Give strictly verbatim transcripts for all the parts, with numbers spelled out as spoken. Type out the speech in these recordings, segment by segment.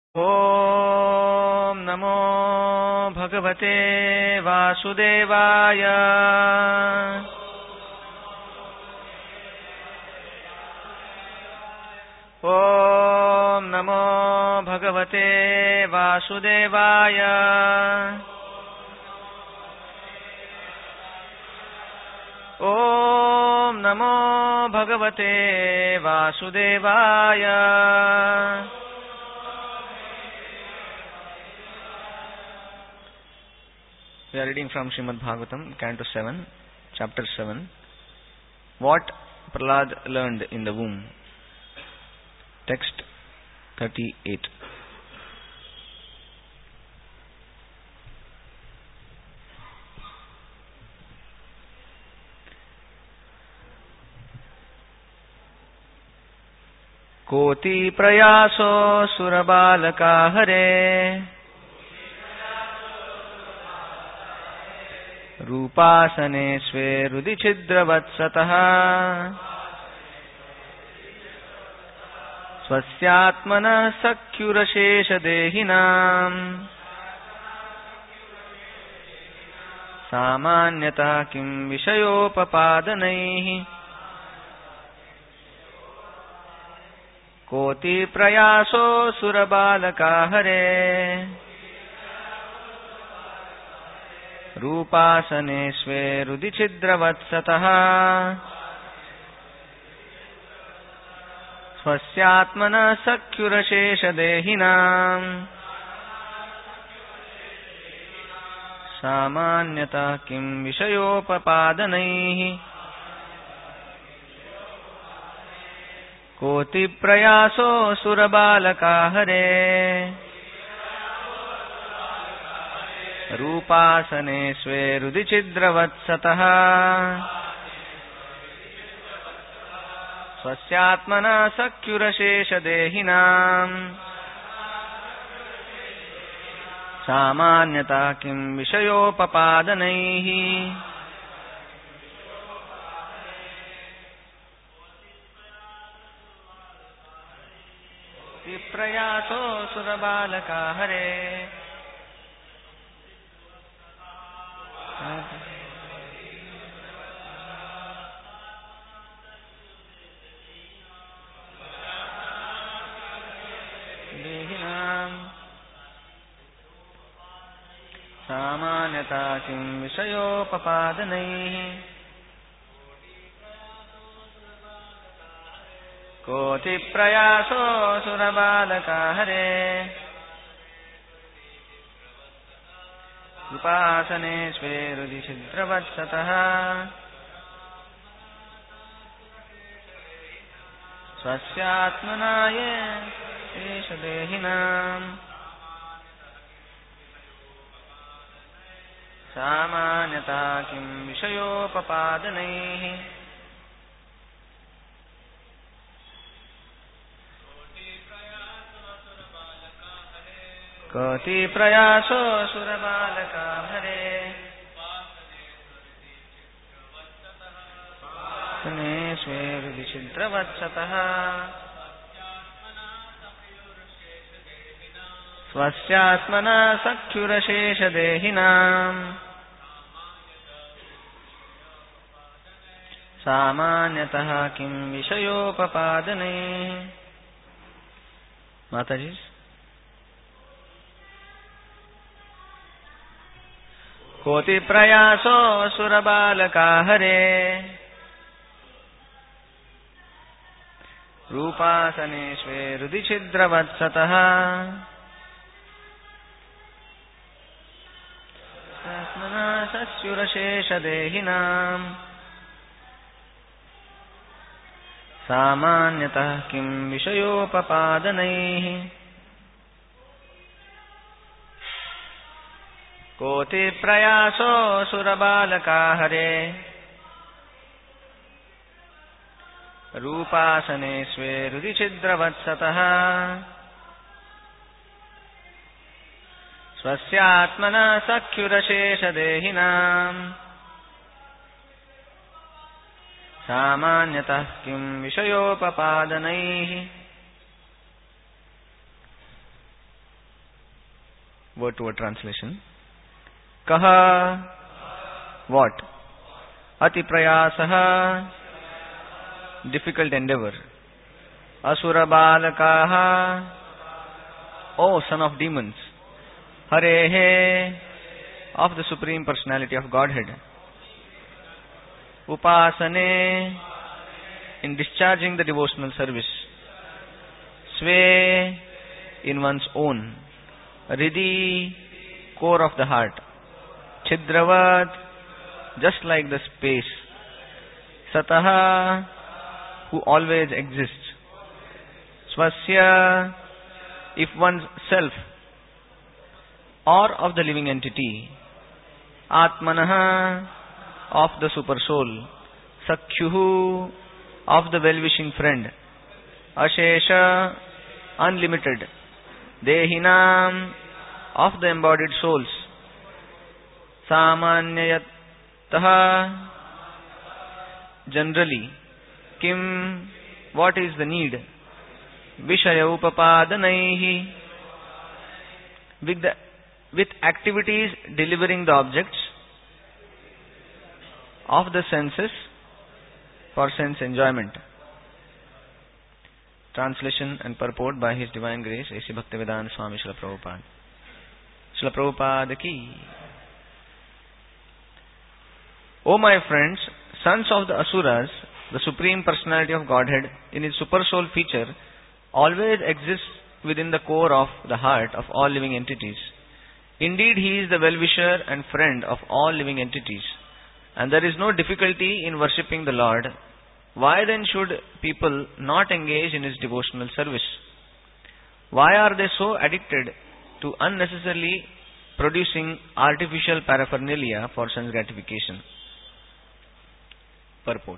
ॐ नमो भगवते वासुदेवाय। ॐ नमो भगवते वासुदेवाय। ॐ नमो भगवते वासुदेवाय। We are reading from Srimad Bhagavatam, Canto seven, Chapter seven. What Prahlad learned in the womb. Text thirty-eight. कोटि प्रयासो सुरबालका हरे रूपासने स्वे हृदि छिद्रवत्सतः स्वस्यात्मनः सख्युरशेषदेहिनाम् सामान्यतः किं विषयोपपादनैः कोटि प्रयासो सुरबालका हरे रूपासने स्वे हृदि छिद्रवत्सतः स्वस्यात्मनः सख्युरशेषदेहिनाम् सामान्यतः किं विषयोपपादनैः कोटि प्रयासो सुरबालका हरे रूपासने स्वे हृदि छिद्रवत्सतः स्वस्यात्मनः सख्युरशेषदेहिनाम् सामान्यतः किं विषयोपपादनैः प्रयासो सुरबालका हरे देहिनाम् सामान्यतः किं विषयोपपादनैः कोटि प्रयासो सुरबालका हरे उपासने स्वे हृदि छिद्रवत्सतः स्वस्यात्मना ये शेषदेहिनाम् सामान्यतः किं विषयोपपादनैः कोटि प्रयासो सुरबालका हरे स्ने स्वे हृदि छिद्रवत्सतः स्वस्यात्मना सख्युरशेषदेहिनाम् सामान्यतः किं विषयोपपादनैः। माताजी कोटि प्रयासो सुरबालका हरे रूपासने स्वे हृदि छिद्रवत्सतः आत्मना सख्युरशेषदेहिनाम् सामान्यतः किं विषयोपपादनैः कोटि प्रयासो सुरबालका हरे रूपासने स्वे हृदि छिद्रवत्सतः स्वस्यात्मनः सख्युरशेषदेहिनाम् सामान्यतः किं विषयोपपादनैः word to word translation. Kaha, what? Ati prayasaha, difficult endeavor. Asura balakaha, oh son of demons. Harehe, of the Supreme Personality of Godhead. Upasane, in discharging the devotional service. Sve, in one's own. Ridhi, core of the heart. Chidravat, just like the space. Sataha, who always exists. Swasya, if one's self, or of the living entity. Atmanaha, of the super soul. Sakhyuhu, of the well-wishing friend. Ashesha, unlimited. Dehinam, of the embodied souls. Samanyayataha, generally. Kim, what is the need? Vishaya upapadanaihi, with, the, with activities delivering the objects of the senses for sense enjoyment. Translation and purport by His Divine Grace A C Bhaktivedanta Swami Srila Prabhupada. Srila Prabhupada ki. O my friends, sons of the Asuras, the Supreme Personality of Godhead in His Super Soul feature always exists within the core of the heart of all living entities. Indeed, He is the well-wisher and friend of all living entities, and there is no difficulty in worshipping the Lord. Why then should people not engage in His devotional service? Why are they so addicted to unnecessarily producing artificial paraphernalia for sense gratification? Purport.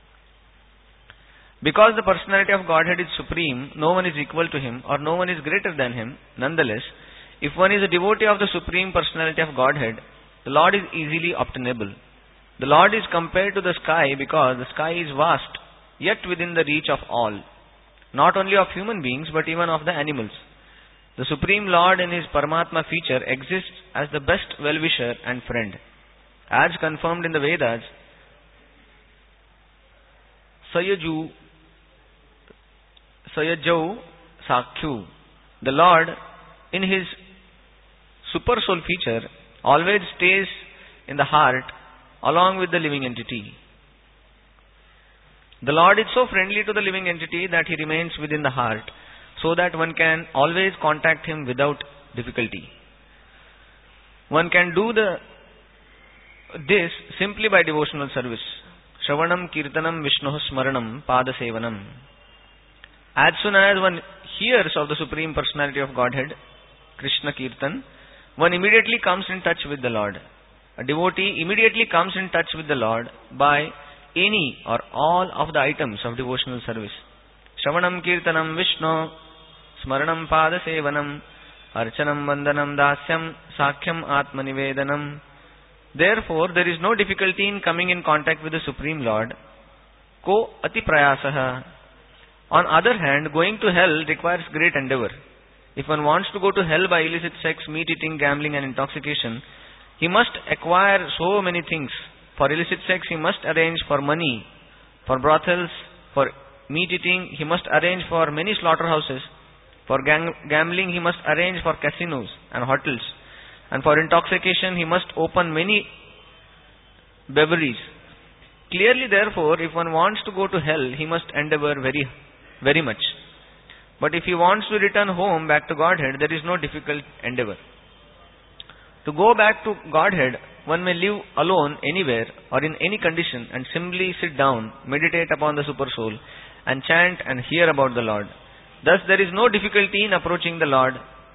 Because the personality of Godhead is supreme, no one is equal to Him or no one is greater than Him. Nonetheless, if one is a devotee of the Supreme Personality of Godhead, the Lord is easily obtainable. The Lord is compared to the sky because the sky is vast, yet within the reach of all, not only of human beings but even of the animals. The Supreme Lord in His Paramatma feature exists as the best well-wisher and friend. As confirmed in the Vedas, Sayaju Sayajau Sakyu, the Lord in His super soul feature always stays in the heart along with the living entity. The Lord is so friendly to the living entity that He remains within the heart, so that one can always contact Him without difficulty. One can do the this simply by devotional service. Shravanam Kirtanam Vishnu Smaranam Pada Sevanam. As soon as one hears of the Supreme Personality of Godhead, Krishna Kirtan, one immediately comes in touch with the Lord. A devotee immediately comes in touch with the Lord by any or all of the items of devotional service. Shravanam Kirtanam Vishnu, Smaranam Pada Sevanam, Archanam Vandanam Dasyam, Sakhyam Atmanivedanam. Therefore, there is no difficulty in coming in contact with the Supreme Lord. Ko ati prayasaha. On other hand, going to hell requires great endeavor. If one wants to go to hell by illicit sex, meat eating, gambling and intoxication, he must acquire so many things. For illicit sex, he must arrange for money. For brothels, for meat eating, he must arrange for many slaughterhouses. For gang- gambling, he must arrange for casinos and hotels. And for intoxication, he must open many breweries. Clearly, therefore, if one wants to go to hell, he must endeavor very, very much. But if he wants to return home back to Godhead, there is no difficult endeavor. To go back to Godhead, one may live alone anywhere or in any condition and simply sit down, meditate upon the Super Soul, and chant and hear about the Lord. Thus, there is no difficulty in approaching the Lord.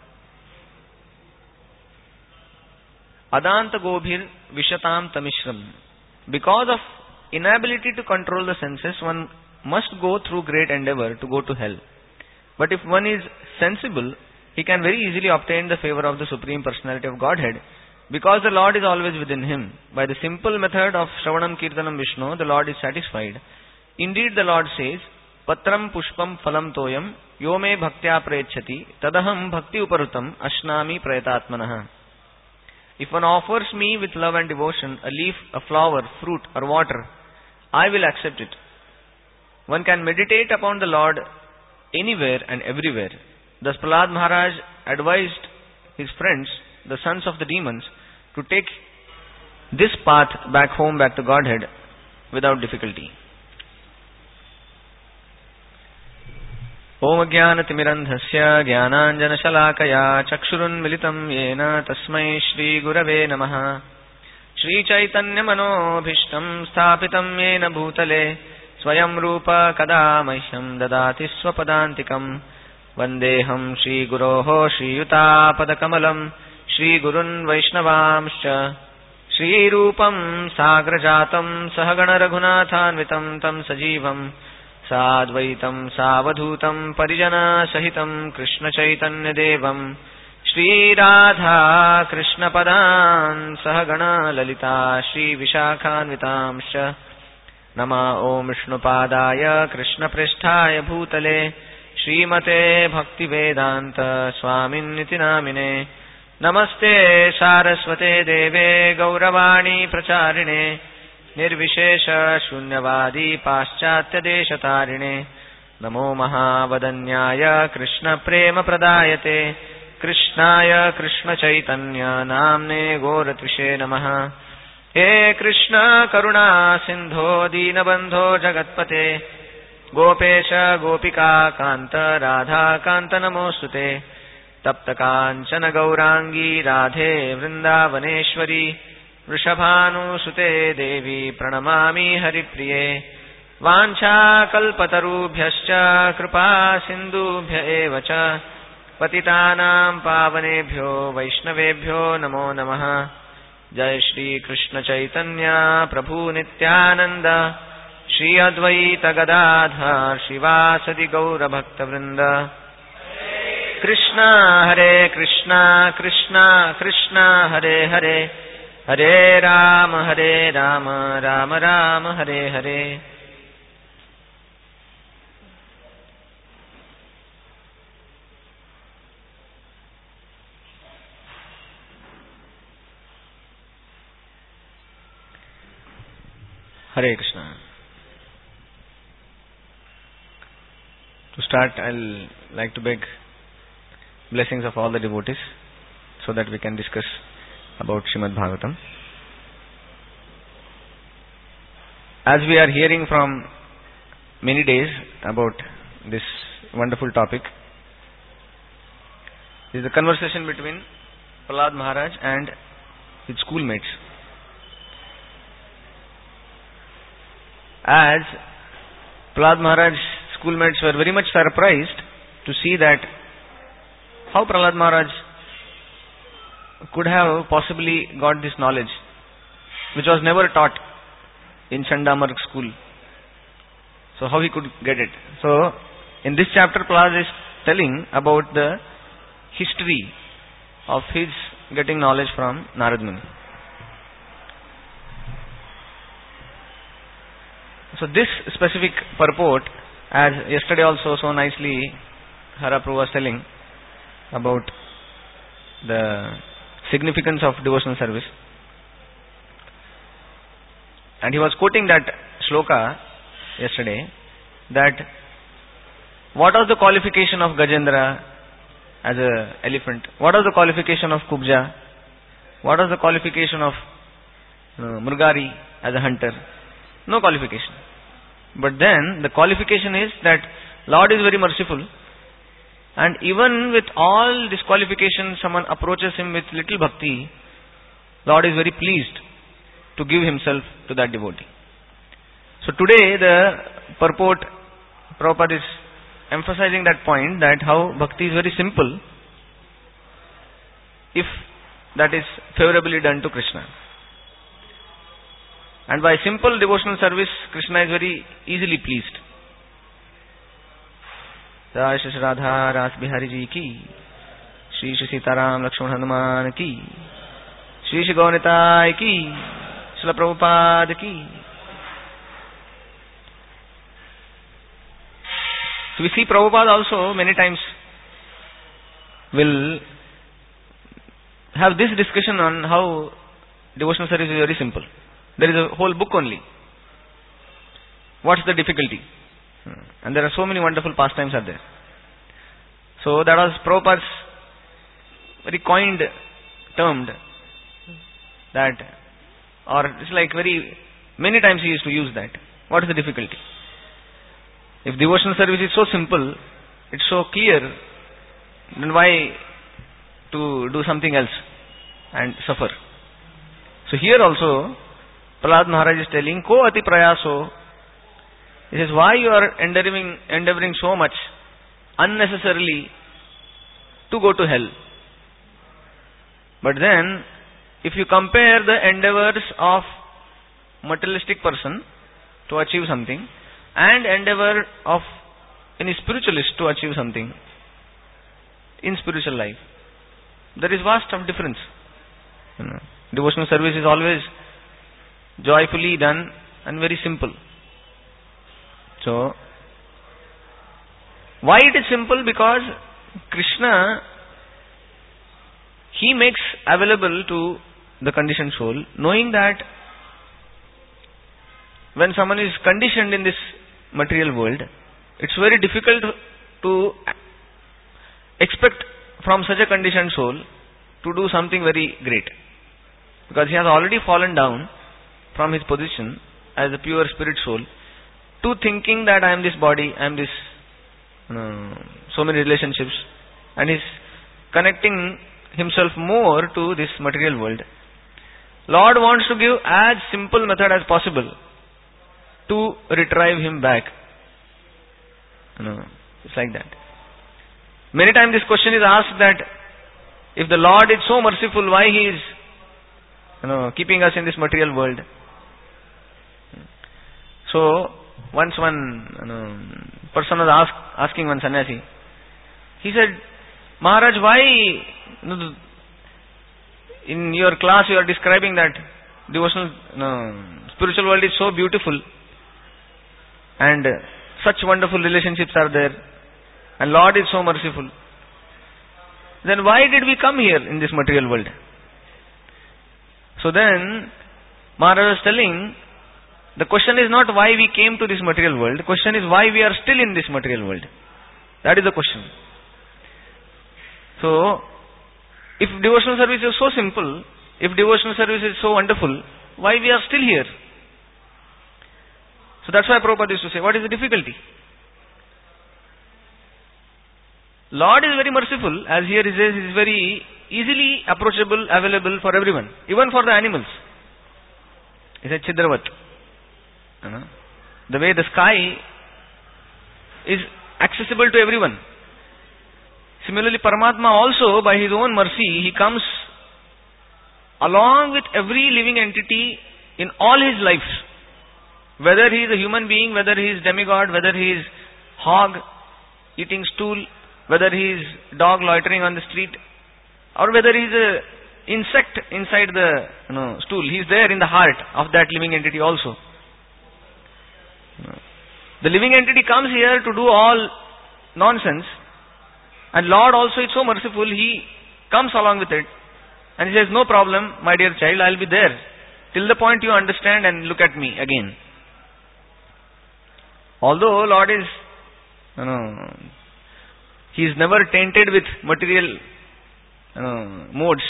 Adanta Gobhir Vishatam Tamishram. Because of inability to control the senses, one must go through great endeavor to go to hell. But if one is sensible, he can very easily obtain the favor of the Supreme Personality of Godhead, because the Lord is always within him. By the simple method of Shravanam Kirtanam Vishnu, the Lord is satisfied. Indeed, the Lord says, patram pushpam phalam toyam yo me bhaktya prayachati tadaham bhakti uparutam ashnami prayatatmanah. If one offers me with love and devotion a leaf, a flower, fruit or water, I will accept it. One can meditate upon the Lord anywhere and everywhere. Thus Prahlad Maharaj advised his friends, the sons of the demons, to take this path back home, back to Godhead, without difficulty. Om Jnanatimirandhasya Jnananjanashalakaya Chakshurunmilitam Yena Tasmai Shri Gurave Namaha. Shri Chaitanya Manobhishtam Sthapitam Yena Bhutale Swayam Rupa Kada Mahyam Dadati Swapadantikam Vandeham Shri Guroho Shri Yuta Padakamalam Shri Gurun Vaishnavamscha Shri Rupam Sagrajatam Sahagana Raghunathanvitam Tam Sajivam Sadvaitam Savadhutam Parijana Sahitam Krishna Chaitanya Devam Shri Radha Krishna Padan Sahagana Lalita Shri Vishakhanvitamscha Nama Om Vishnu Padaya Krishna Pristhaya Bhutale Srimate Bhakti Vedanta Swamin Niti Namine Namaste Saraswate Deve Gauravani Pracharine Nirvishesha Shunyavadi Paschatya Deshatarine Namo Mahavadanyaya Krishna Prema Pradayate Krishnaya Krishna Chaitanya Namne Goratvishe Namaha. He Krishna Karuna Sindho Dinabandho Jagatpate Gopesha Gopika Kanta Radha Kanta Namostute Tapta Kanchana Gaurangi Radhe Vrindavaneshwari Vrishabhanu Sute Devi Pranamami Haripriye Vancha Kalpatarubhyascha Kripa Sindubhya Evacha Patitanam Pavanebhyo Vaishnavebhyo Namo Namaha. Jai Shri Krishna Chaitanya Prabhu Nityananda Shri Advaita Gadadhar Shivasadi Gaura Bhakta Vrinda. Krishna Hare Krishna Krishna Krishna Hare Hare Hare Rama Hare Rama Rama Rama Hare Hare. Hare Krishna. To start, I'll like to beg blessings of all the devotees so that we can discuss about Srimad Bhagavatam. As we are hearing from many days about this wonderful topic, this is a conversation between Prahlad Maharaj and his schoolmates. As Prahlad Maharaj's schoolmates were very much surprised to see that how Prahlad Maharaj could have possibly got this knowledge, which was never taught in Chandamarg school. So how he could get it? So in this chapter, Prahlad is telling about the history of his getting knowledge from Narad Muni. So this specific purport, as yesterday also so nicely Haraprabhu was telling about the significance of devotional service, and he was quoting that shloka yesterday, that what was the qualification of Gajendra as a elephant, what was the qualification of Kubja, what was the qualification of uh, Mrugari as a hunter? No qualification. But then the qualification is that Lord is very merciful, and even with all disqualifications, someone approaches him with little bhakti, Lord is very pleased to give himself to that devotee. So today the purport, Prabhupada is emphasizing that point, that how bhakti is very simple if that is favorably done to Krishna. And by simple devotional service, Krishna is very easily pleased. Jai Shri Radha Ras Bihari Ji ki, Shri Shri Sitaram Lakshman Hanuman ki, Shri Shri Gaunitai ki, Srila Prabhupada ki. So we see Prabhupada also many times will have this discussion on how devotional service is very simple. There is a whole book only. What's the difficulty? And there are so many wonderful pastimes are there. So that was Prabhupada's very coined termed that, or it's like very, many times he used to use that. What is the difficulty? If devotional service is so simple, it's so clear, then why to do something else and suffer? So here also, Prahlad Maharaj is telling, Ko ati prayaso. He says, why you are endeavoring, endeavoring so much unnecessarily to go to hell? But then, if you compare the endeavors of materialistic person to achieve something and endeavor of any spiritualist to achieve something in spiritual life, there is vast of difference. You know, devotional service is always joyfully done and very simple. So, why it is simple? Because Krishna, he makes available to the conditioned soul, knowing that when someone is conditioned in this material world, it's very difficult to expect from such a conditioned soul to do something very great. Because he has already fallen down from his position as a pure spirit soul to thinking that I am this body, I am this, you know, so many relationships, and he's connecting himself more to this material world. Lord wants to give as simple method as possible to retrieve him back. You know, it's like that. Many times this question is asked that if the Lord is so merciful, why he is, you know, keeping us in this material world? So once one, you know, person was ask, asking one sannyasi, he said, Maharaj, why, you know, in your class you are describing that devotional, you know, spiritual world is so beautiful and such wonderful relationships are there and Lord is so merciful. Then why did we come here in this material world? So then Maharaj was telling, the question is not why we came to this material world. The question is why we are still in this material world. That is the question. So, if devotional service is so simple, if devotional service is so wonderful, why we are still here? So that's why Prabhupada used to say, what is the difficulty? Lord is very merciful, as here he says, he is very easily approachable, available for everyone, even for the animals. He said, Chidravat. You know, the way the sky is accessible to everyone. Similarly, Paramatma also, by his own mercy, he comes along with every living entity in all his lives. Whether he is a human being, whether he is demigod, whether he is hog eating stool, whether he is dog loitering on the street, or whether he is a insect inside the, you know, stool. He is there in the heart of that living entity also. The living entity comes here to do all nonsense, and Lord also is so merciful, he comes along with it and he says, no problem, my dear child, I will be there till the point you understand and look at me again. Although Lord is, you know, he is never tainted with material, you know, modes,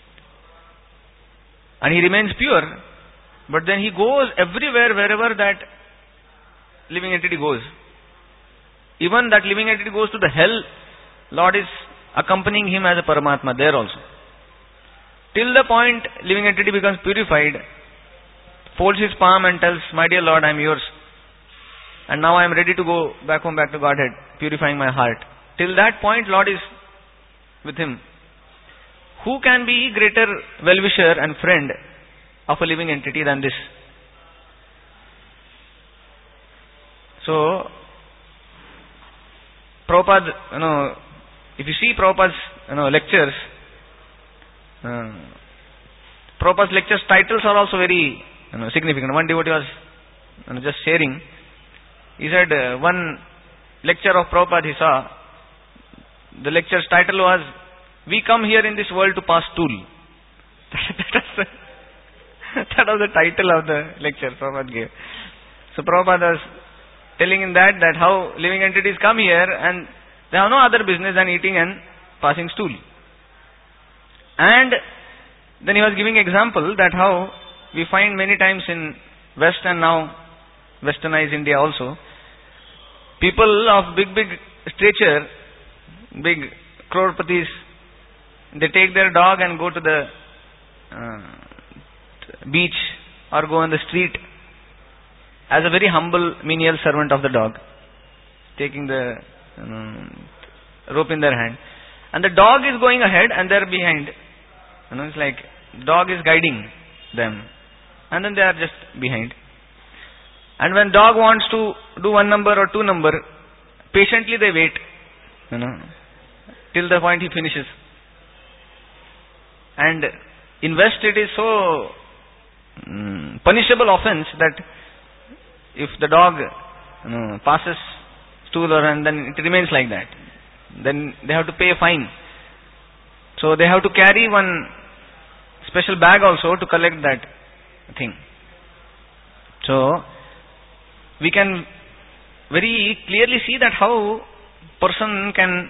and he remains pure, but then he goes everywhere wherever that living entity goes. Even that living entity goes to the hell, Lord is accompanying him as a Paramatma there also. Till the point living entity becomes purified, folds his palm and tells, my dear Lord, I am yours. And now I am ready to go back home, back to Godhead, purifying my heart. Till that point, Lord is with him. Who can be greater well-wisher and friend of a living entity than this? So, Prabhupada, you know, if you see Prabhupada's, you know, lectures, uh, Prabhupada's lectures titles are also very, you know, significant. One devotee was, you know, just sharing. He said, uh, one lecture of Prabhupada he saw, the lecture's title was, "We come here in this world to pass stool." that, was the, that was the title of the lecture Prabhupada gave. So Prabhupada was telling in that, that how living entities come here and they have no other business than eating and passing stool. And then he was giving example that how we find many times in West and now westernized India also, people of big, big stature, big crorpatis, they take their dog and go to the uh, beach or go on the street as a very humble menial servant of the dog, taking the um, rope in their hand. And the dog is going ahead and they're behind. You know, it's like dog is guiding them. And then they are just behind. And when dog wants to do one number or two number, patiently they wait, you know, till the point he finishes. And in West it is so um, punishable offense that if the dog, you know, passes stool or and then it remains like that, then they have to pay a fine. So they have to carry one special bag also to collect that thing. So we can very clearly see that how person can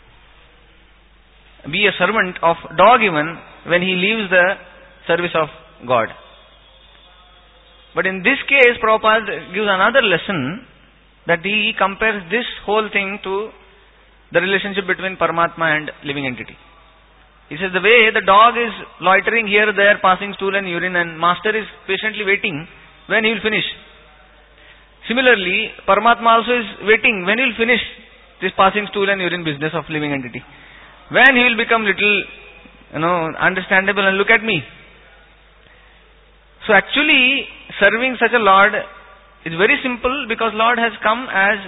be a servant of dog even when he leaves the service of God. But in this case, Prabhupada gives another lesson, that he compares this whole thing to the relationship between Paramatma and living entity. He says the way the dog is loitering here, there, passing stool and urine, and master is patiently waiting when he will finish. Similarly, Paramatma also is waiting when he will finish this passing stool and urine business of living entity. When he will become little, you know, understandable and look at me. So actually, serving such a Lord is very simple, because Lord has come as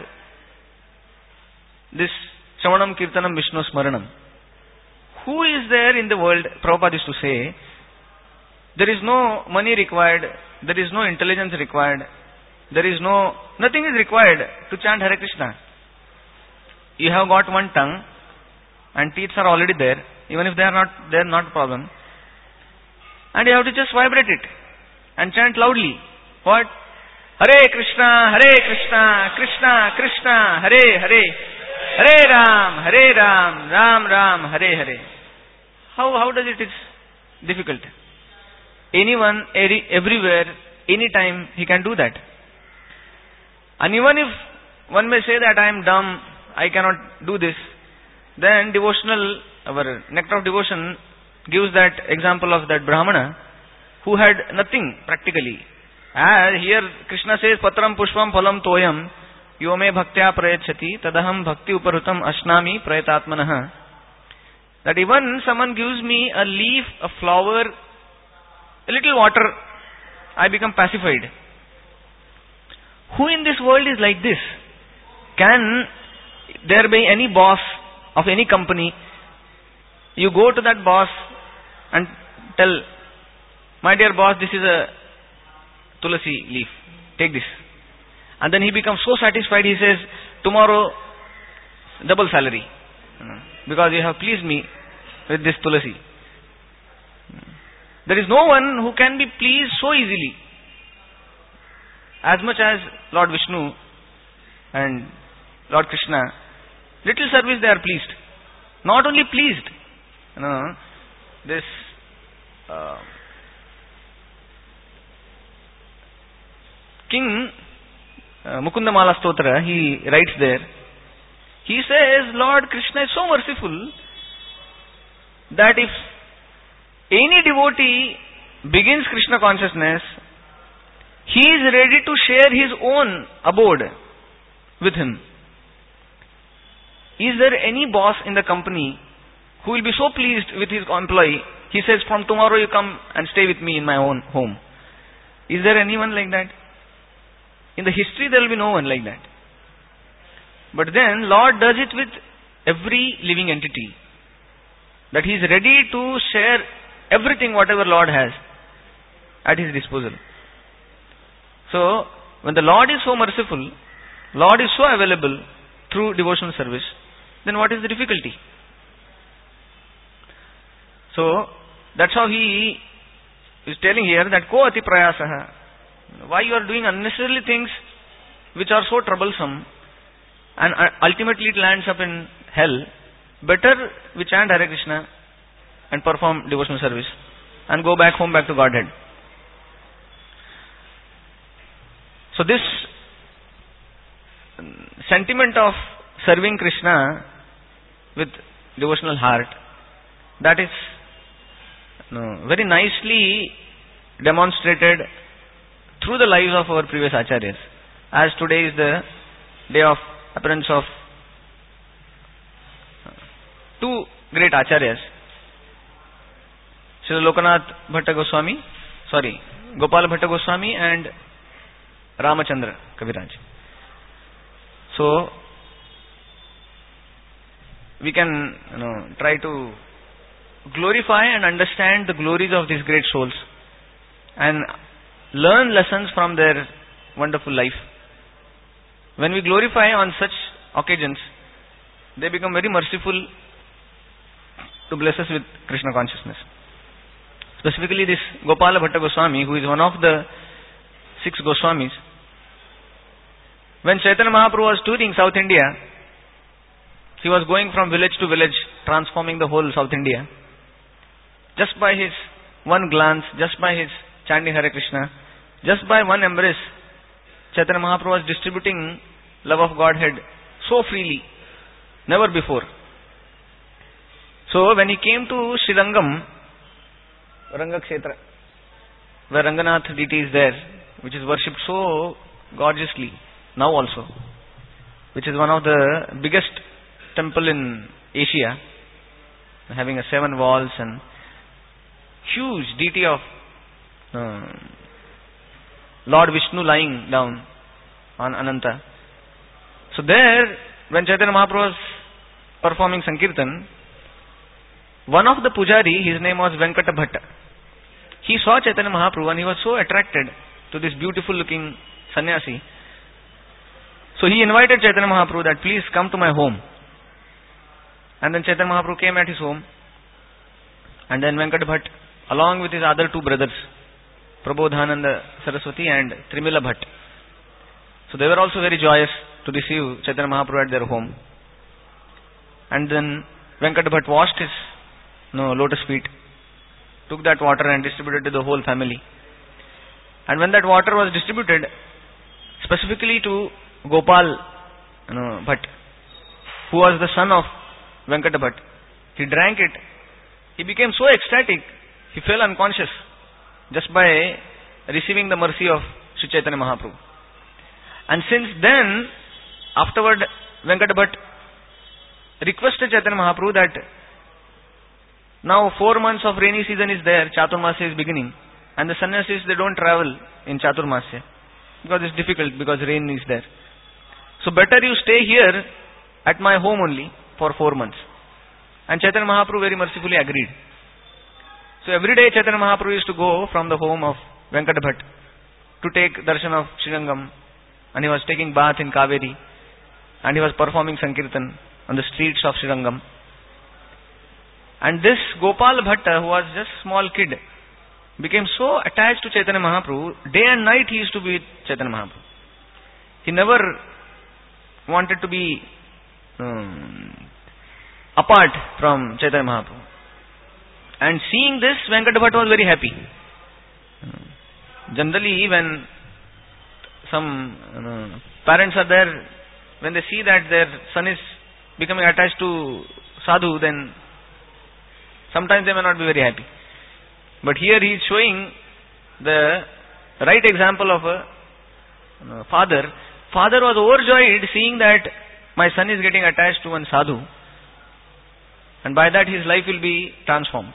this Shravanam, Kirtanam, Vishnu Smaranam. Who is there in the world, Prabhupada used to say, there is no money required, there is no intelligence required, there is no, nothing is required to chant Hare Krishna. You have got one tongue and teeth are already there, even if they are not there, not a problem. And you have to just vibrate it and chant loudly. What? Hare Krishna, Hare Krishna, Krishna Krishna, Hare Hare, Hare Ram, Hare Ram, Ram Ram, Hare Hare. How how does it is difficult? Anyone, every, everywhere, anytime, he can do that. And even if one may say that I am dumb, I cannot do this, then devotional, our Nectar of Devotion gives that example of that Brahmana who had nothing practically. As here Krishna says, Patram Pushpam Phalam Toyam Yome Bhaktya Prayachati Tadaham Bhakti Uparutam Ashnami Prayatatmanaha. That even someone gives me a leaf, a flower, a little water, I become pacified. Who in this world is like this? Can there be any boss of any company, you go to that boss and tell, my dear boss, this is a tulasi leaf, take this. And then he becomes so satisfied, he says, tomorrow double salary, because you have pleased me with this tulasi. There is no one who can be pleased so easily as much as Lord Vishnu and Lord Krishna. Little service they are pleased. Not only pleased, you know, this uh, King uh, Mukunda Mala Stotra, he writes there, he says, Lord Krishna is so merciful that if any devotee begins Krishna consciousness, he is ready to share his own abode with him. Is there any boss in the company who will be so pleased with his employee, he says, from tomorrow you come and stay with me in my own home? Is there anyone like that? In the history there will be no one like that. But then Lord does it with every living entity. That he is ready to share everything whatever Lord has at his disposal. So, when the Lord is so merciful, Lord is so available, through devotional service, then what is the difficulty? So, that's how he is telling here that ko ati prayasaha. Why you are doing unnecessarily things which are so troublesome and ultimately it lands up in hell. Better we chant Hare Krishna and perform devotional service and go back home, back to Godhead. So this sentiment of serving Krishna with devotional heart, that is no, very nicely demonstrated through the lives of our previous acharyas. As today is the day of appearance of two great acharyas, Srila Lokanath Bhatta Goswami, sorry, Gopala Bhatta Goswami and Ramachandra Kaviraj. So, we can you know, try to glorify and understand the glories of these great souls and learn lessons from their wonderful life. When we glorify on such occasions, they become very merciful to bless us with Krishna consciousness. Specifically this Gopala Bhatta Goswami, who is one of the six Goswamis, when Chaitanya Mahaprabhu was touring South India, he was going from village to village, transforming the whole South India. Just by his one glance, just by his chanting Hare Krishna, just by one embrace, Chaitanya Mahaprabhu was distributing love of Godhead so freely, never before. So when he came to Srirangam, Rangakshetra, where Ranganath deity is there, which is worshipped so gorgeously, now also, which is one of the biggest temple in Asia, having a seven walls and huge deity of uh, Lord Vishnu lying down on Ananta. So there, when Chaitanya Mahaprabhu was performing Sankirtan, one of the pujari, his name was Venkata Bhatta, he saw Chaitanya Mahaprabhu and he was so attracted to this beautiful looking sannyasi. So he invited Chaitanya Mahaprabhu that please come to my home. And then Chaitanya Mahaprabhu came at his home. And then Venkata Bhatt, along with his other two brothers, Prabodhananda Saraswati and Trimila Bhatt. So they were also very joyous to receive Chaitanya Mahaprabhu at their home. And then Venkata Bhatt washed his no, lotus feet, took that water and distributed to the whole family. And when that water was distributed, specifically to Gopal you know, Bhatt, who was the son of Venkata Bhatt, he drank it. He became so ecstatic, he fell unconscious just by receiving the mercy of Sri Chaitanya Mahaprabhu. And since then, afterward, Venkata Bhatt requested Chaitanya Mahaprabhu that now four months of rainy season is there, Chaturmasya is beginning, and the sannyasis, they don't travel in Chaturmasya because it's difficult because rain is there. So better you stay here at my home only for four months. And Chaitanya Mahaprabhu very mercifully agreed. So every day Chaitanya Mahaprabhu used to go from the home of Venkata Bhatt to take darshan of Srirangam, and he was taking bath in Kaveri, and he was performing Sankirtan on the streets of Srirangam. And this Gopal Bhatta, who was just small kid, became so attached to Chaitanya Mahaprabhu, day and night he used to be with Chaitanya Mahaprabhu. He never wanted to be um, apart from Chaitanya Mahaprabhu. And seeing this, Venkata Bhatta was very happy. Generally, when some you know, parents are there, when they see that their son is becoming attached to sadhu, then sometimes they may not be very happy. But here he is showing the right example of a you know, father. Father was overjoyed seeing that my son is getting attached to one sadhu, and by that his life will be transformed.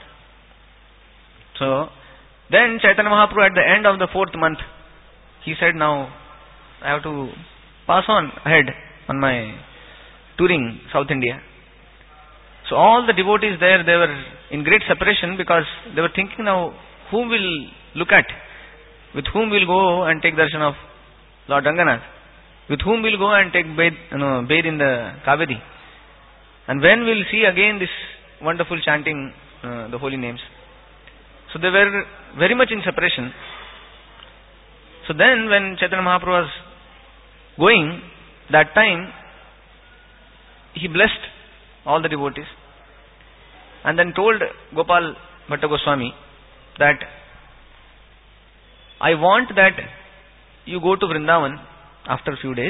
So, then Chaitanya Mahaprabhu at the end of the fourth month, he said, now I have to pass on ahead on my touring South India. So all the devotees there, they were in great separation because they were thinking now, whom will look at? With whom will go and take darshan of Lord Ranganath? with whom we'll go and take bathe, you know, bathe in the Kaveri. And when we'll see again this wonderful chanting uh, the holy names. So they were very much in separation. So then when Chaitanya Mahaprabhu was going, that time he blessed all the devotees and then told Gopal Bhatta Goswami that I want that you go to Vrindavan after a few days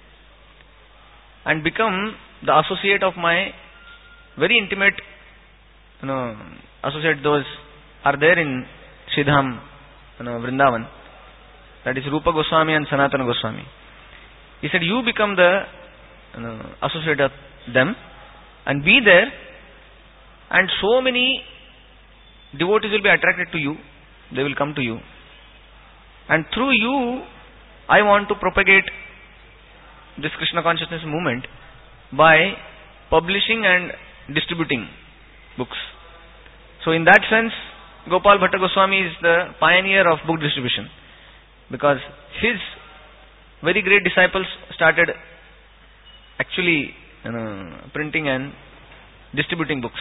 and become the associate of my very intimate, you know, associate. Those are there in Sridham, you know, Vrindavan. That is Rupa Goswami and Sanatana Goswami. He said, you become the, you know, associate of them and be there, and so many devotees will be attracted to you. They will come to you. And through you, I want to propagate this Krishna consciousness movement by publishing and distributing books. So in that sense, Gopal Bhatta Goswami is the pioneer of book distribution, because his very great disciples started actually, you know, printing and distributing books.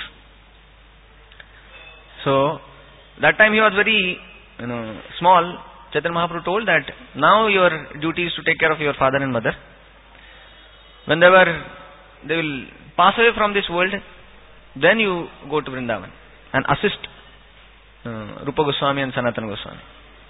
So that time he was very, you know, small. Chaitanya Mahaprabhu told that now your duty is to take care of your father and mother. When they were, they will pass away from this world, then you go to Vrindavan and assist uh, Rupa Goswami and Sanatana Goswami.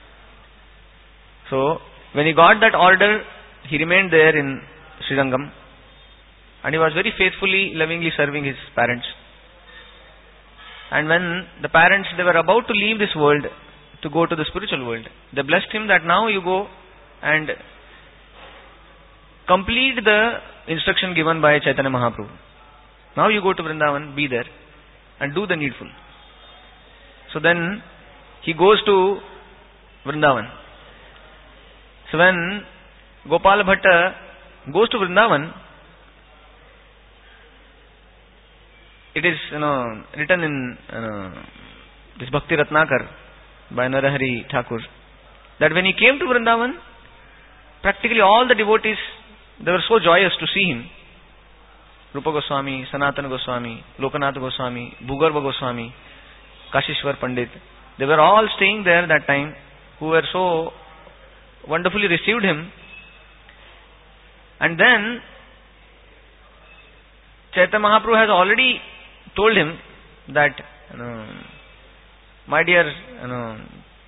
So when he got that order, he remained there in Srirangam, and he was very faithfully, lovingly serving his parents. And when the parents, they were about to leave this world to go to the spiritual world, they blessed him that now you go and complete the instruction given by Chaitanya Mahaprabhu. Now you go to Vrindavan, be there and do the needful. So then he goes to Vrindavan. So when Gopal Bhatta goes to Vrindavan, it is, you know, written in, you know, this Bhakti Ratnakar by Narahari Thakur, that when he came to Vrindavan, practically all the devotees, they were so joyous to see him. Rupa Goswami, Sanatana Goswami, Lokanath Goswami, Bhugarva Goswami, Kashishwar Pandit, they were all staying there that time, who were so wonderfully received him. And then Chaitanya Mahaprabhu has already told him that, you know, my dear, you know,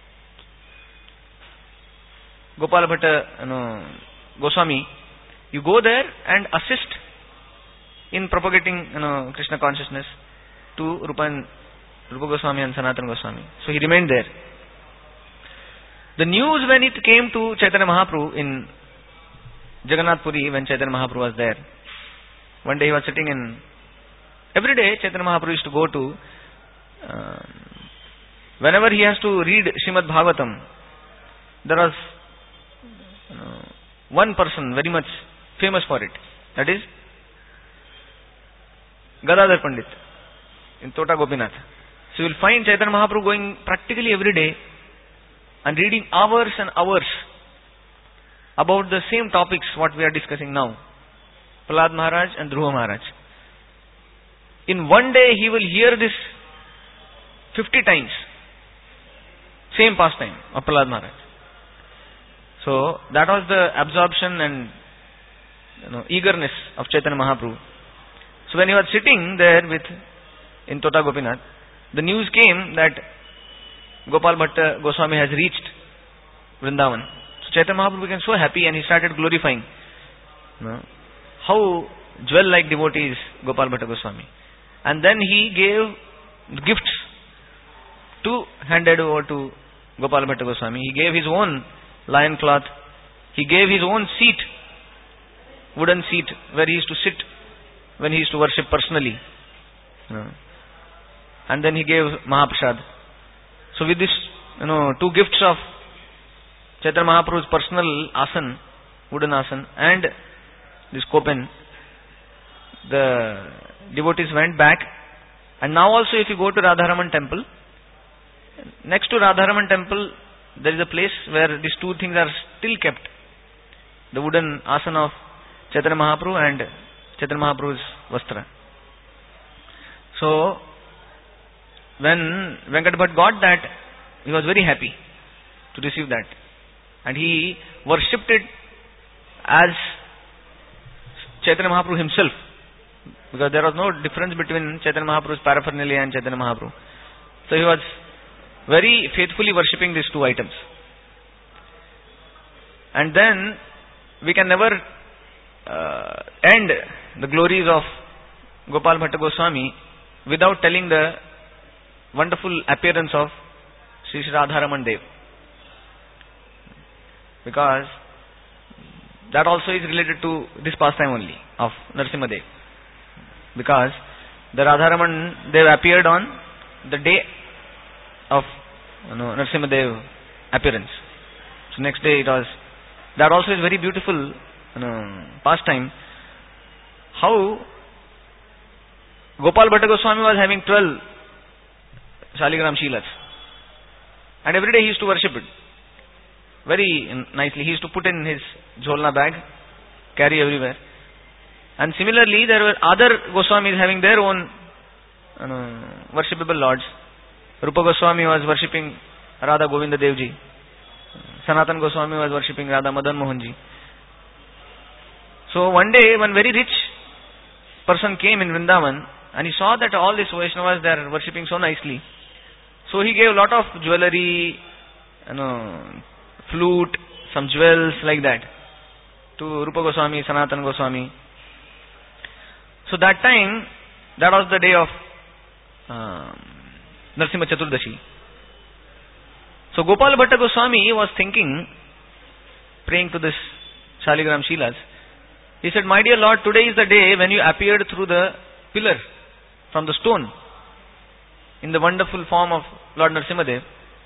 Gopal Bhatta, you know, Goswami, you go there and assist in propagating, you know, Krishna consciousness to Rupa, and, Rupa Goswami and Sanatana Goswami. So he remained there. The news when it came to Chaitanya Mahaprabhu in Jagannath Puri, when Chaitanya Mahaprabhu was there, one day he was sitting in, every day Chaitanya Mahaprabhu used to go to, uh, whenever he has to read Srimad Bhagavatam, there was, you know, one person very much famous for it. That is Gadadhar Pandit in Tota Gopinath. So you will find Chaitanya Mahaprabhu going practically every day and reading hours and hours about the same topics what we are discussing now. Prahlad Maharaj and Dhruva Maharaj. In one day he will hear this fifty times. Same pastime of Prahlad Maharaj. So that was the absorption and, you know, eagerness of Chaitanya Mahaprabhu. So when he was sitting there with in Tota Gopinath, the news came that Gopal Bhatta Goswami has reached Vrindavan. So Chaitanya Mahaprabhu became so happy and he started glorifying, you know, how jewel-like devotee is Gopal Bhatta Goswami. And then he gave gifts to handed over to Gopal Bhatta Goswami. He gave his own lion cloth. He gave his own seat, wooden seat, where he used to sit when he used to worship personally. You know. And then he gave Mahaprasad. So with this, you know, two gifts of Chaitanya Mahaprabhu's personal asan, wooden asan, and this kopen, the devotees went back. And now also if you go to Radharaman temple, next to Radharaman temple, there is a place where these two things are still kept. the wooden asana of Chaitanya Mahaprabhu and Chaitanya Mahaprabhu's vastra. So, when Venkat Bhatt got that, he was very happy to receive that. And he worshipped it as Chaitanya Mahaprabhu himself. Because there was no difference between Chaitanya Mahaprabhu's paraphernalia and Chaitanya Mahaprabhu. So he was very faithfully worshipping these two items. And then we can never uh, end the glories of Gopal Bhatta Goswami without telling the wonderful appearance of Sri Sri Radharaman Dev. Because that also is related to this pastime only of Narasimha Dev. Because the Radharaman Dev appeared on the day of you know, Narasimha Dev appearance. So next day it was. That also is very beautiful you know, pastime. How Gopal Bhatta Goswami was having twelve Shaligram Shilas. And every day he used to worship it. Very nicely. He used to put in his jholna bag, carry everywhere. And similarly, there were other Goswamis having their own you know, worshipable lords. Rupa Goswami was worshipping Radha Govinda Devji. Sanatan Goswami was worshipping Radha Madan Mohanji. So one day, one very rich person came in Vrindavan and he saw that all these Vaishnavas, they are worshipping so nicely. So he gave a lot of jewelry, you know, flute, some jewels like that to Rupa Goswami, Sanatan Goswami. So that time, that was the day of uh, Narasimha Chaturdashi. So Gopal Bhatta Goswami was thinking, praying to this Shaligram Shilas. He said, my dear Lord, today is the day when you appeared through the pillar from the stone in the wonderful form of Lord Narasimha Dev.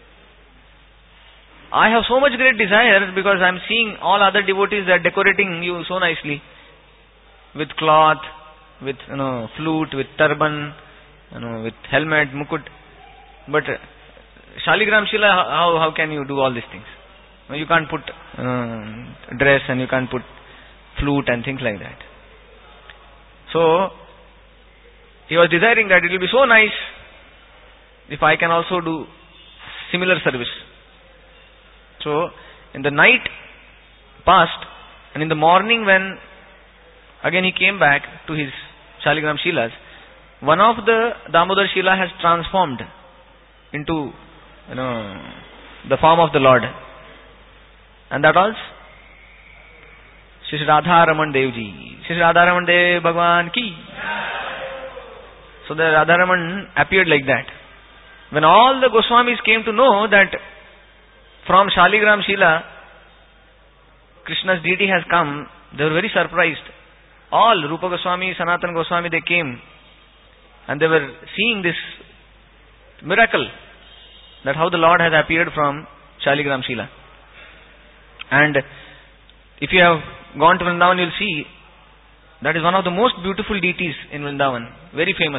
I have so much great desire because I am seeing all other devotees that are decorating you so nicely with cloth, with you know flute, with turban, you know, with helmet, mukut. But uh, Shaligram Shila, how how can you do all these things? You can't put uh, dress and you can't put flute and things like that. So he was desiring that it will be so nice if I can also do similar service. So in the night passed, and in the morning when again he came back to his Shaligram Shilas, one of the Damodar Shila has transformed into you know the form of the Lord, and that was Shri Radharaman Devji. Shri Radharaman Dev Bhagwan ki. So the Radharaman appeared like that. When all the Goswamis came to know that from Shaligram Shila Krishna's deity has come, they were very surprised. All Rupa Goswami, Sanatan Goswami, they came and they were seeing this miracle, that how the Lord has appeared from Shaligram Shila. And if you have gone to Vrindavan, you will see that is one of the most beautiful deities in Vrindavan, very famous.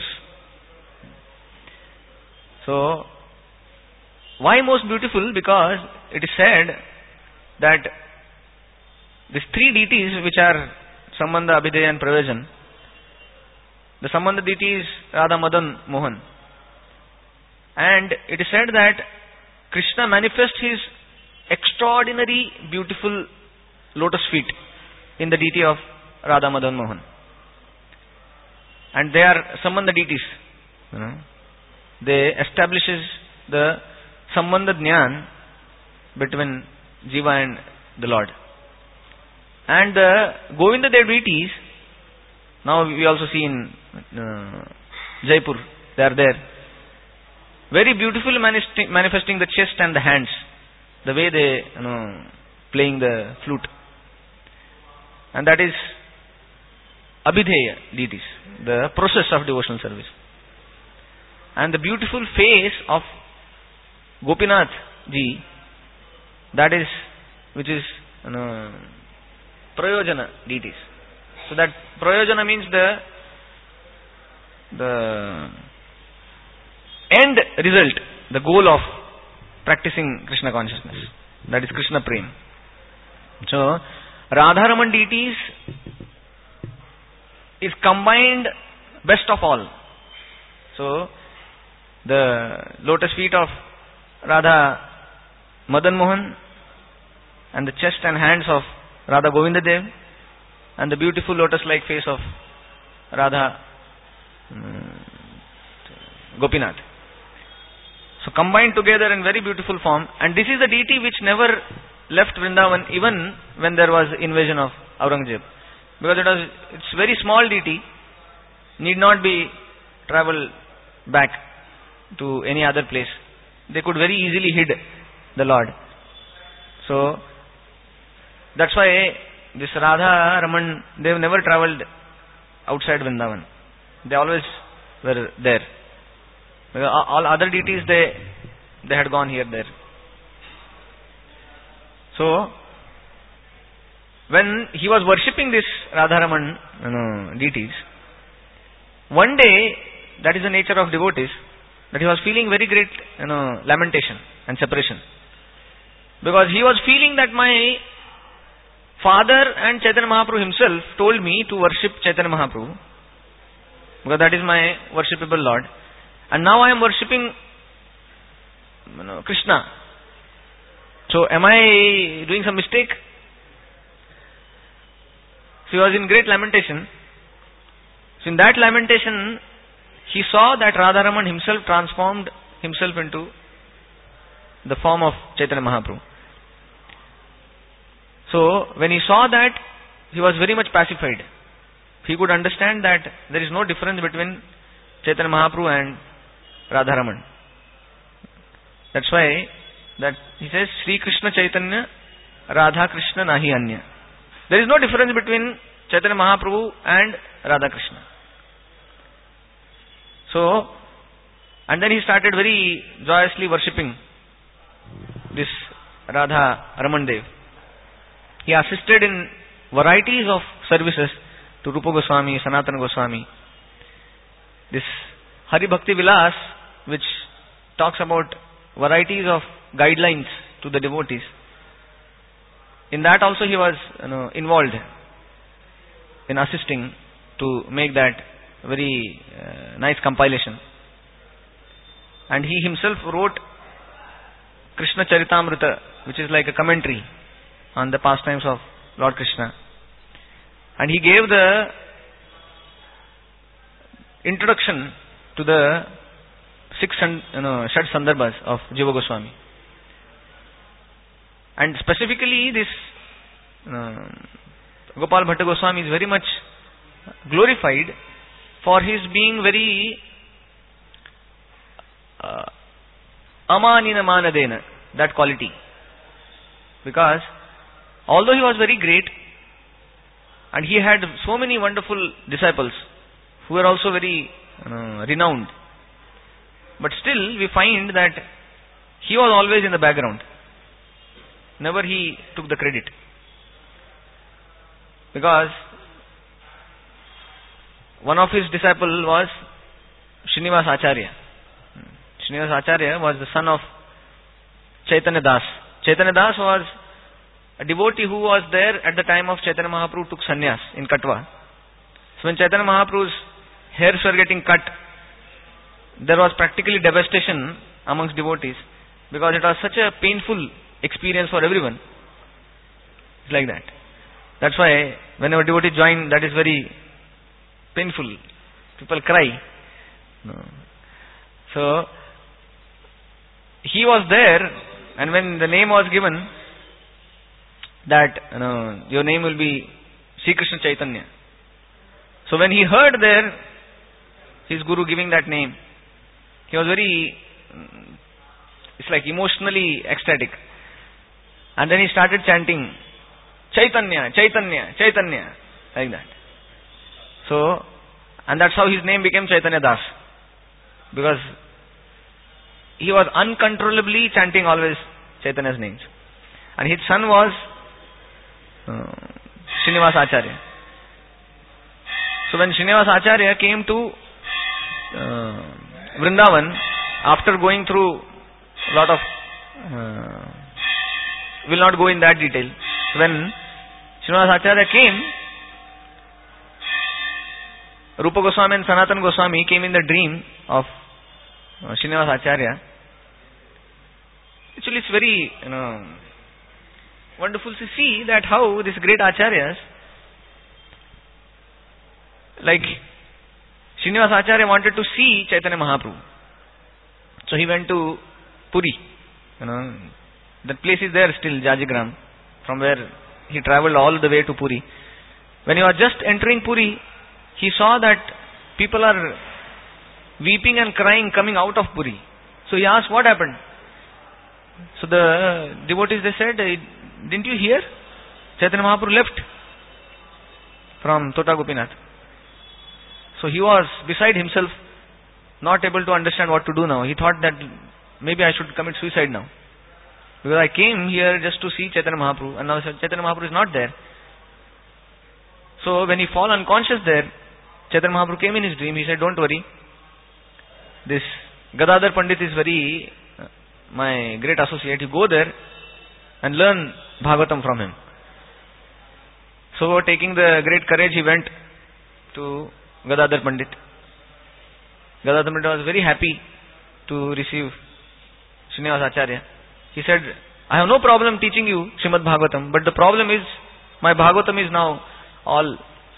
So, why most beautiful? Because it is said that these three deities which are Sambandha, Abhideya and Prayojan, the Sambandha deity is Radha Madan Mohan. And it is said that Krishna manifests his extraordinary beautiful lotus feet in the deity of Radha Madan Mohan. And they are Sambandha deities. You know. They establishes the Sambandha Jnana between Jiva and the Lord. And the Govinda Dev deities, now we also see in uh, Jaipur, they are there. Very beautifully manifesting, manifesting the chest and the hands, the way they, you know, playing the flute. And that is Abhideya deities, the process of devotional service. And the beautiful face of Gopinath ji, that is, which is, you know, Prayojana deities. So that Prayojana means the the end result, the goal of practicing Krishna consciousness. That is Krishna Prem. So, Radharaman deities is combined best of all. So, the lotus feet of Radha Madan Mohan and the chest and hands of Radha Govinda Dev and the beautiful lotus-like face of Radha um, Gopinath. So combined together in very beautiful form, and this is the deity which never left Vrindavan even when there was invasion of Aurangzeb, because it was it's very small deity, need not be travel back to any other place. They could very easily hid the Lord. So that's why this Radha Raman, they have never travelled outside Vrindavan. They always were there. All other deities, they they had gone here, there. So, when he was worshipping this Radharaman you know, deities, one day, that is the nature of devotees, that he was feeling very great you know, lamentation and separation. Because he was feeling that my father and Chaitanya Mahaprabhu himself told me to worship Chaitanya Mahaprabhu, because that is my worshipable Lord. And now I am worshipping you know, Krishna. So am I doing some mistake? So he was in great lamentation. So in that lamentation, he saw that Radharaman himself transformed himself into the form of Chaitanya Mahaprabhu. So when he saw that, he was very much pacified. He could understand that there is no difference between Chaitanya Mahaprabhu and Radharaman. That's why that he says Sri Krishna Chaitanya Radha Krishna Nahi Anya. There is no difference between Chaitanya Mahaprabhu and Radha Krishna. So, and then he started very joyously worshipping this Radha Raman Dev. He assisted in varieties of services to Rupa Goswami, Sanatana Goswami. This Hari Bhakti Vilas, which talks about varieties of guidelines to the devotees, in that also he was you know, involved in assisting to make that very uh, nice compilation. And he himself wrote Krishna Charitamrita, which is like a commentary on the pastimes of Lord Krishna. And he gave the introduction to the six you know, Shad Sandarbhas of Jiva Goswami. And specifically this uh, Gopal Bhatta Goswami is very much glorified for his being very uh, amanina manadena, that quality. Because although he was very great and he had so many wonderful disciples who were also very uh, renowned, but still we find that he was always in the background. Never he took the credit. Because one of his disciples was Srinivas Acharya. Srinivas Acharya was the son of Chaitanya Das. Chaitanya Das was a devotee who was there at the time of Chaitanya Mahaprabhu took sannyas in Katwa. So when Chaitanya Mahaprabhu's hairs were getting cut, there was practically devastation amongst devotees, because it was such a painful experience for everyone. It's like that. That's why whenever devotee join, that is very painful. People cry. No. So he was there, and when the name was given, that you know, your name will be Sri Krishna Chaitanya. So when he heard there his guru giving that name, he was very, it's like emotionally ecstatic. And then he started chanting Chaitanya, Chaitanya, Chaitanya, like that. So, and that's how his name became Chaitanya Das, because he was uncontrollably chanting always Chaitanya's names. And his son was uh, Srinivas Acharya. So when Srinivas Acharya came to uh, Vrindavan, after going through a lot of, uh, will not go in that detail, when Srinivas Acharya came, Rupa Goswami and Sanatana Goswami came in the dream of uh, Srinivas Acharya. Actually, it's very, you know, wonderful to see that how these great Acharyas, like Srinivas Acharya wanted to see Chaitanya Mahaprabhu. So he went to Puri. You know, that place is there still, Jajigram, from where he travelled all the way to Puri. When he was just entering Puri, he saw that people are weeping and crying coming out of Puri. So he asked, what happened? So the devotees, they said, didn't you hear? Chaitanya Mahaprabhu left from Tota Gopinath. So he was beside himself, not able to understand what to do now. He thought that maybe I should commit suicide now. Because I came here just to see Chaitanya Mahaprabhu, and now Chaitanya Mahaprabhu is not there. So when he fell unconscious there, Chaitanya Mahaprabhu came in his dream. He said, don't worry. This Gadadhar Pandit is very, uh, my great associate. You go there and learn Bhagavatam from him. So taking the great courage, he went to Gadadhar Pandit. Gadadhar Pandit was very happy to receive Srinivas Acharya. He said, I have no problem teaching you Srimad Bhagavatam, but the problem is, my Bhagavatam is now all,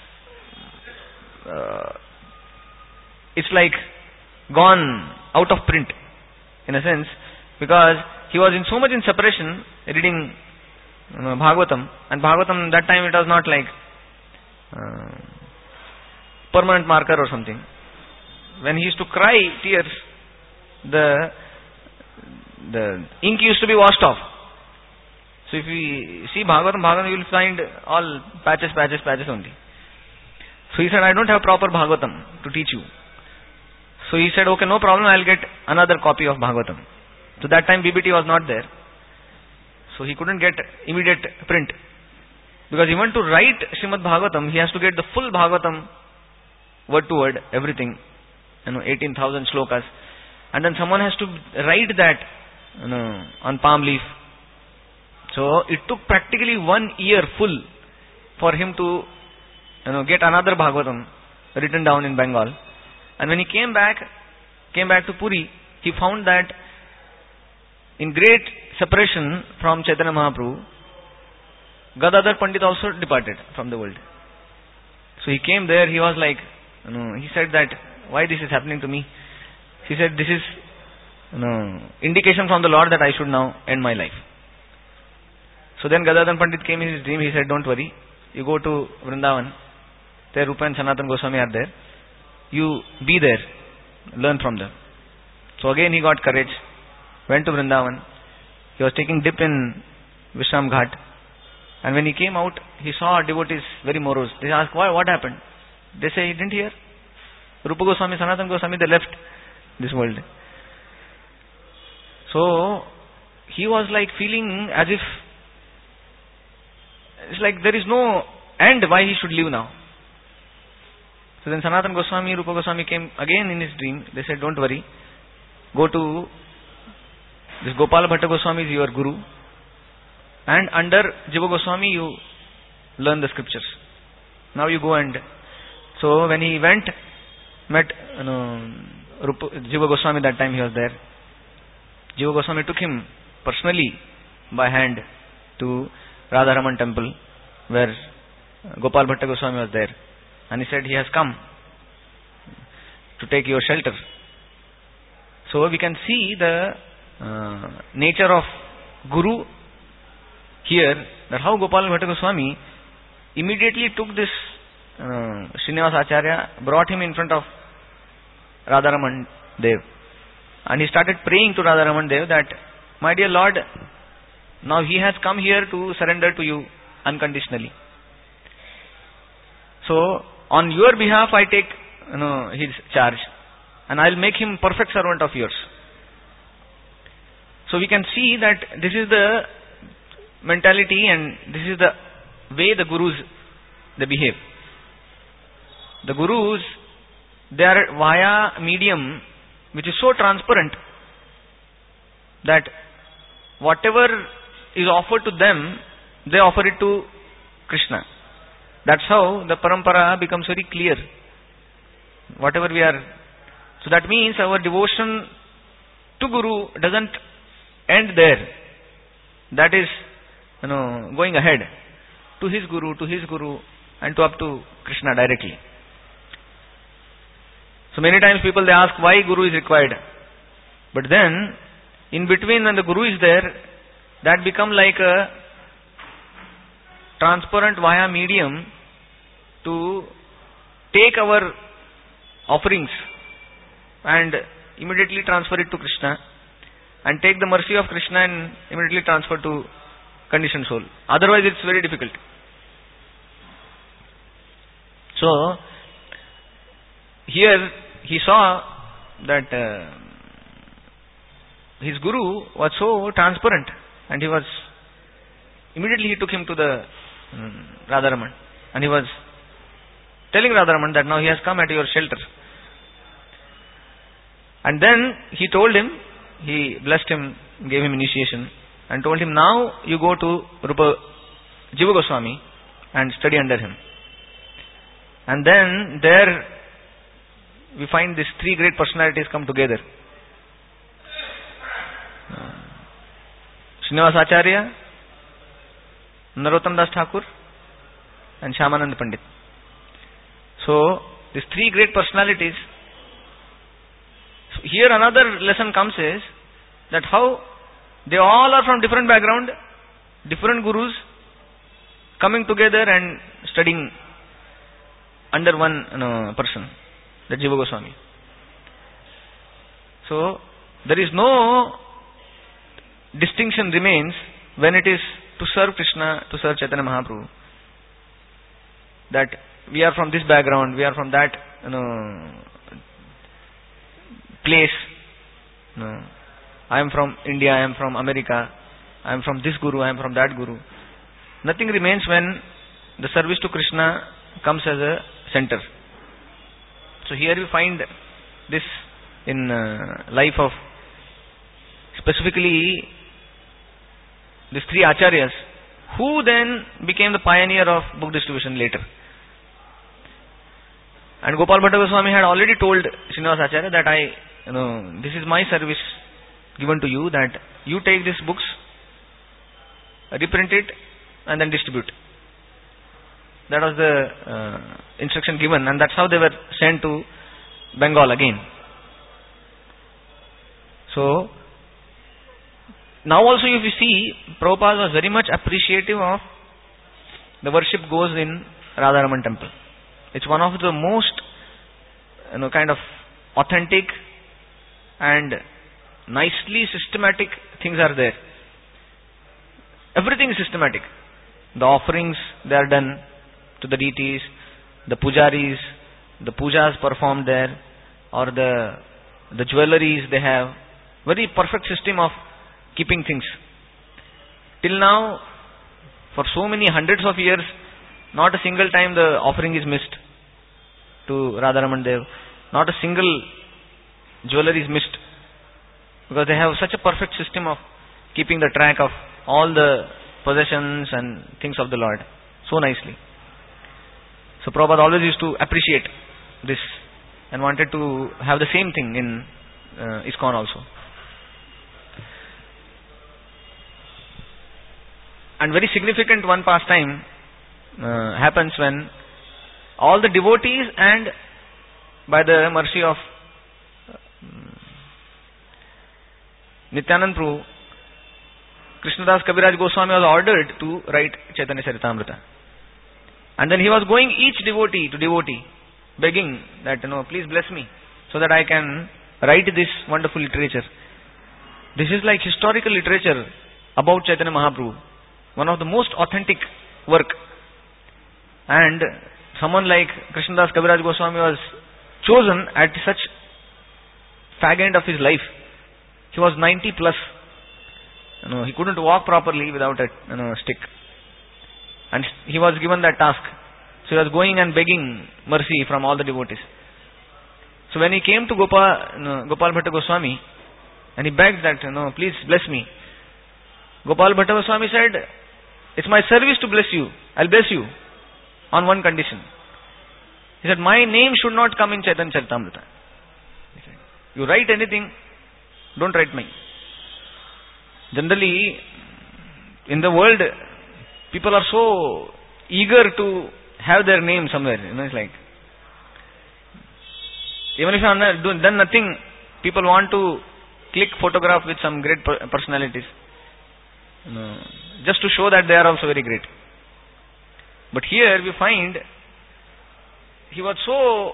uh, it's like gone out of print, in a sense, because he was in so much in separation, reading you know, Bhagavatam, and Bhagavatam that time it was not like uh, permanent marker or something. When he used to cry tears, the the ink used to be washed off. So if you see Bhagavatam, Bhagavatam, you will find all patches, patches, patches only. So he said, I don't have proper Bhagavatam to teach you. So he said, okay, no problem, I will get another copy of Bhagavatam. So that time B B T was not there. So he couldn't get immediate print. Because even to write Srimad Bhagavatam, he has to get the full Bhagavatam, word to word, everything. You know, eighteen thousand slokas. And then someone has to write that you know, on palm leaf. So it took practically one year full for him to you know, get another Bhagavatam written down in Bengal. And when he came back, came back to Puri, he found that in great separation from Chaitanya Mahaprabhu, Gadadhar Pandit also departed from the world. So he came there, he was like, you know, he said that, why this is happening to me? He said, this is you know, indication from the Lord that I should now end my life. So then Gadadhar Pandit came in his dream, he said, don't worry, you go to Vrindavan, there Rupa and Sanatana Goswami are there, you be there, learn from them. So again he got courage, went to Vrindavan, he was taking dip in Vishram Ghat, and when he came out, he saw devotees very morose. They asked, why, what happened? They say, he didn't hear. Rupa Goswami, Sanatana Goswami, they left this world. So he was like feeling as if it's like there is no end why he should live now. So then Sanatana Goswami, Rupa Goswami came again in his dream. They said, don't worry, go to this Gopala Bhatta Goswami is your guru, and under Jiva Goswami you learn the scriptures. Now you go and so when he went, met you know, Rupa, Jiva Goswami, that time he was there. Jiva Goswami took him personally by hand to Radharaman temple where Gopal Bhatta Goswami was there, and he said he has come to take your shelter. So we can see the uh, nature of Guru here, that how Gopal Bhatta Goswami immediately took this uh, Srinivas Acharya, brought him in front of Radharaman Dev, and he started praying to Radharaman Dev that, my dear Lord, now he has come here to surrender to you unconditionally. So on your behalf I take you know, his charge, and I will make him perfect servant of yours. So we can see that this is the mentality and this is the way the Gurus they behave. The Gurus, they are via medium which is so transparent that whatever is offered to them, they offer it to Krishna. That's how the parampara becomes very clear. Whatever we are. So that means our devotion to Guru doesn't end there. That is, you know, going ahead to his Guru, to his Guru, and to up to Krishna directly. So many times people they ask why Guru is required. But then, in between when the Guru is there, that become like a transparent via medium to take our offerings and immediately transfer it to Krishna, and take the mercy of Krishna and immediately transfer to conditioned soul. Otherwise it's very difficult. So, here he saw that uh, his Guru was so transparent, and he was, immediately he took him to the um, Radharaman, and he was telling Radharaman that now he has come at your shelter. And then he told him, he blessed him, gave him initiation, and told him, now you go to Rupa Jiva Goswami and study under him. And then there we find these three great personalities come together. Srinivas Acharya, Narottam Das Thakur, and Shyamanand Pandit. So, these three great personalities. So here another lesson comes is that how they all are from different background, different gurus, coming together and studying under one you know, person, the Jiva Goswami. So, there is no distinction remains when it is to serve Krishna, to serve Chaitanya Mahaprabhu. That we are from this background, we are from that you know, place. You know, I am from India, I am from America, I am from this Guru, I am from that Guru. Nothing remains when the service to Krishna comes as a center. So here we find this in uh, life of specifically these three acharyas, who then became the pioneer of book distribution later. And Gopal Bhatta Goswami had already told Srinivas Acharya that I, you know, this is my service given to you, that you take these books, reprint it, and then distribute. That was the uh, instruction given, and that's how they were sent to Bengal again. So, now also if you see, Prabhupada was very much appreciative of the worship goes in Radharaman temple. It's one of the most, you know, kind of authentic and nicely systematic things are there. Everything is systematic. The offerings, they are done to the deities, the pujaris, the pujas performed there, or the the jewelleries they have. Very perfect system of keeping things. Till now, for so many hundreds of years, not a single time the offering is missed to Radharaman Dev. Not a single jewellery is missed. Because they have such a perfect system of keeping the track of all the possessions and things of the Lord so nicely. So Prabhupada always used to appreciate this and wanted to have the same thing in uh, ISKCON also. And very significant one pastime uh, happens when all the devotees and by the mercy of uh, Nityanand Prabhu, Krishnadas Kaviraj Goswami was ordered to write Chaitanya Charitamrita. And then he was going each devotee to devotee, begging that, you know, please bless me so that I can write this wonderful literature. This is like historical literature about Chaitanya Mahaprabhu. One of the most authentic work. And someone like Krishnadas Kaviraj Goswami was chosen at such fag end of his life. He was ninety plus. You know, he couldn't walk properly without a you know, stick. And he was given that task. So he was going and begging mercy from all the devotees. So when he came to Gopal, you know, Gopal Bhatta Goswami, and he begged that, you know, please bless me. Gopal Bhatta Goswami said, it's my service to bless you. I'll bless you on one condition. He said, my name should not come in Chaitanya Charitamrita. He said, you write anything, don't write mine. Generally, in the world, people are so eager to have their name somewhere. You know, it's like, even if you have done nothing, people want to click photograph with some great personalities. You know, just to show that they are also very great. But here we find he was so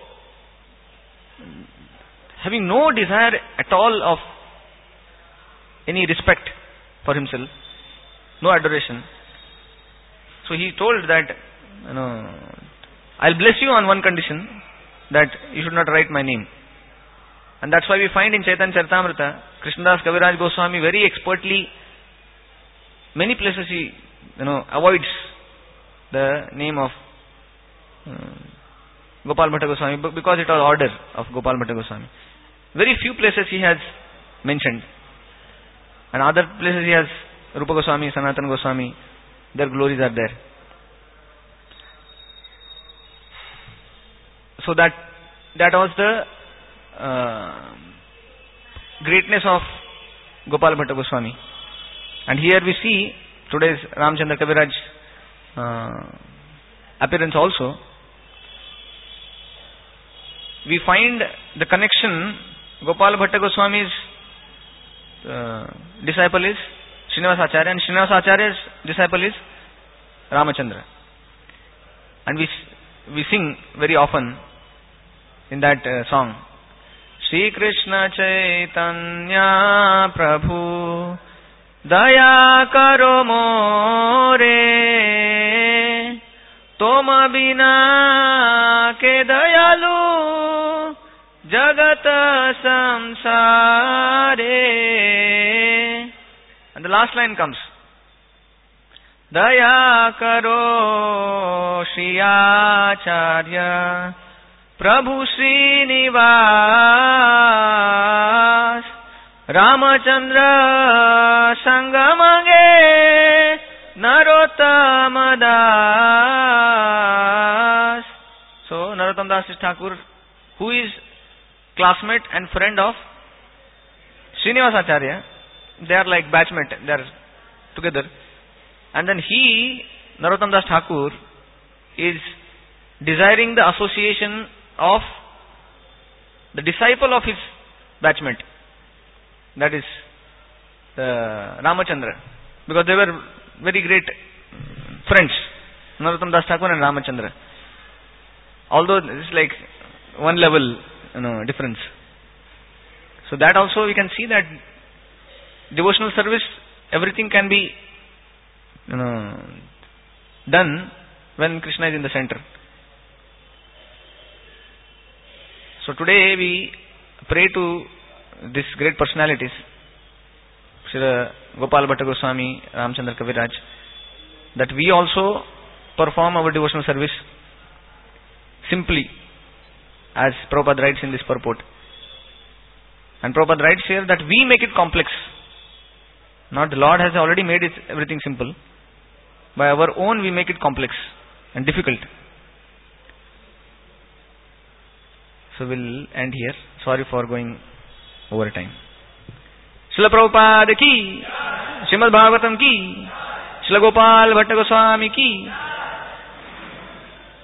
having no desire at all of any respect for himself, no adoration. So he told that, you know, I'll bless you on one condition, that you should not write my name. And that's why we find in Chaitanya Charitamrita, Krishnadas Kaviraj Goswami very expertly, many places he, you know, avoids the name of uh, Gopal Bhatta Goswami, because it was order of Gopal Bhatta Goswami. Very few places he has mentioned. And other places he has Rupa Goswami, Sanatana Goswami, their glories are there. So that that was the uh, greatness of Gopal Bhatta Goswami. And here we see today's Ramchandra Kaviraj uh, appearance also. We find the connection. Gopal Bhatta Goswami's uh, disciple is Srinivas Acharya, and Srinivas Acharya's disciple is Ramachandra. And we we sing very often in that uh, song, Shri Krishna Chaitanya Prabhu Daya Karo More Toma Bina Ke Dayalu Jagat Samsare. And the last line comes, Daya Karo Shri Acharya Prabhu Srinivas Ramachandra Sangamage Narottama Das. So Narottama Das is Thakur, who is classmate and friend of Srinivas Acharya. They are like batchmate, they are together. And then he, Narottama Das Thakur, is desiring the association of the disciple of his batchmate, that is uh, Ramachandra, because they were very great friends, Narottama Das Thakur and Ramachandra. Although this is like one level, you know, difference. So that also we can see that devotional service, everything can be, you know, done when Krishna is in the center. So today we pray to these great personalities, Shri Gopal Bhatta Goswami, Ramchandra Kaviraj, that we also perform our devotional service simply, as Prabhupada writes in this purport. And Prabhupada writes here that we make it complex. Not the Lord has already made it everything simple. By our own we make it complex and difficult. So we'll end here. Sorry for going over time. Srila Prabhupada ki, Srimad Bhagavatam ki, Srila Gopal Bhatta Goswami ki.